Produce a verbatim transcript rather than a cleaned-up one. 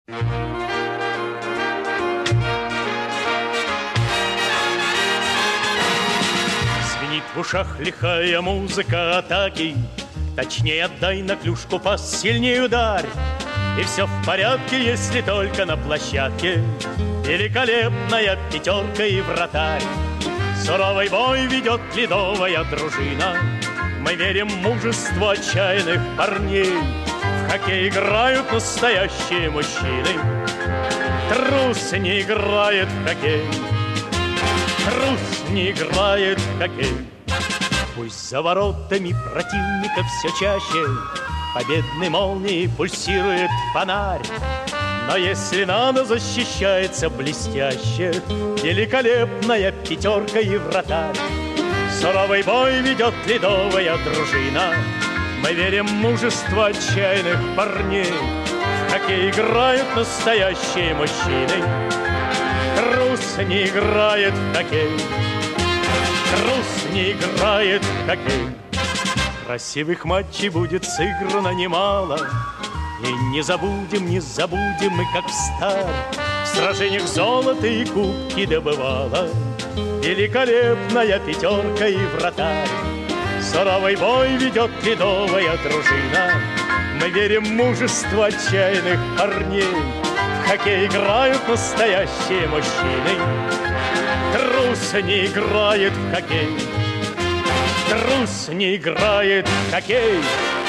Звенит в ушах лихая музыка атаки. Точнее отдай на клюшку пас, сильнее ударь. И все в порядке, если только на площадке великолепная пятерка и вратарь. Суровый бой ведет ледовая дружина. Мы верим в мужество отчаянных парней. В хоккей играют настоящие мужчины. Трус не играет в хоккей. Трус не играет в хоккей. Пусть за воротами противника все чаще победной молнией пульсирует фонарь. Но если надо, защищается блестяще великолепная пятерка и вратарь. Суровый бой ведет ледовая дружина. Мы верим в мужество отчаянных парней. В хоккей играют настоящие мужчины. Трус не играет в хоккей. Трус не играет в хоккей. Красивых матчей будет сыграно немало. И не забудем, не забудем мы, как встали в сражениях золото и кубки добывала великолепная пятерка и вратарь. Суровый бой ведет ледовая дружина. Мы верим в мужество отчаянных парней. В хоккей играют настоящие мужчины. Трус не играет в хоккей. Трус не играет в хоккей.